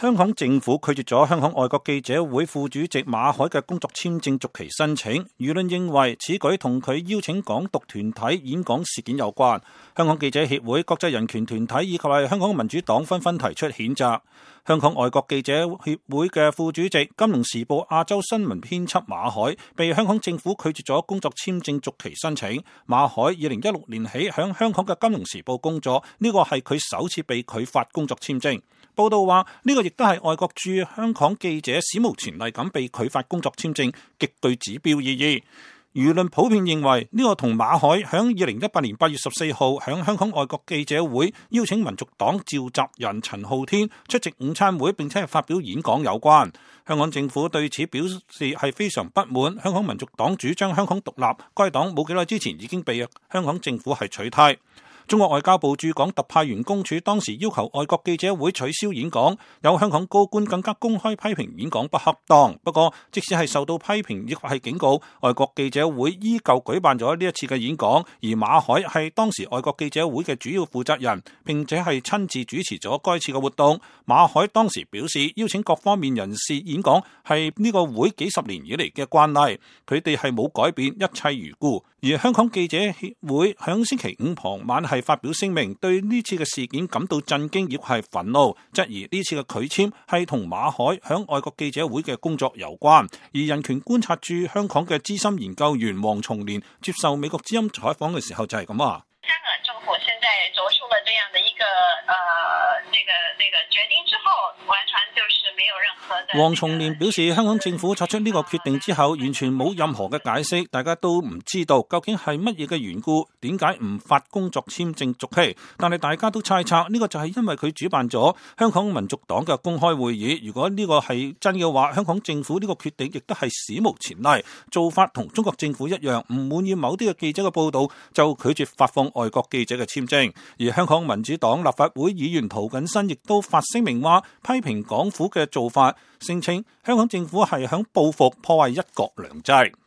香港政府拒絕咗香港外國記者會副主席馬凱嘅工作簽證續期申請，輿論認為此舉同佢邀請港獨團體演講事件有關。香港記者協會、國際人權團體以及係香港民主黨紛紛提出譴責。香港外國記者協會嘅副主席、金融時報亞洲新聞編輯馬凱被香港政府拒絕咗工作簽證續期申請。馬凱2016年起響香港嘅金融時報工作，呢個係佢首次被拒發工作簽證。報道話呢個亦都係外國駐香港記者史無前例咁被拒發工作簽證，極具指標意義。輿論普遍認為呢個同馬凱響2018年8月14號響香港外國記者會邀請民族黨召集人陳浩天出席午餐會並且係發表演講有關。香港政府對此表示係非常不滿。香港民族黨主張香港獨立，該黨冇幾耐之前已經被香港政府係取締。中國外交部駐港特派員公署當時要求外國記者會取消演講，有香港高官更加公開批評演講不恰當。不過，即使係受到批評亦或係警告，外國記者會依舊舉辦咗呢一次嘅演講，而馬凱係當時外國記者會嘅主要負責人，並且係親自主持咗該次嘅活動。馬凱當時表示，邀請各方面人士演講係呢個會幾十年以嚟嘅慣例，佢哋係冇改變，一切如故。而香港記者協會響星期五傍晚係發表聲明，對呢次嘅事件感到震驚，亦係憤怒，質疑呢次嘅拒簽係同馬凱響外國記者會嘅工作有關。而人權觀察駐香港嘅資深研究員黃松年接受美國之音採訪嘅時候就係咁話。 香港政府現在做出了這樣的一個決定之後，完全就是沒有任何的。 黃松年表示，香港政府作出呢個決定之後，完全冇任何嘅解釋，大家都唔知道究竟係乜嘢嘅緣故，點解唔發工作簽證續期。但係大家都猜測呢個就係因為佢主辦咗香港民族黨嘅公開會議。如果呢個係真嘅話，香港政府呢個決定亦都係史無前例，做法同中國政府一樣，唔滿意某啲嘅記者嘅報道就拒絕發放外國記者嘅簽證。而香港民主黨立法會議員涂謹申亦都發聲明話，批評港府嘅做法，聲稱香港政府係響報復破壞一國兩制。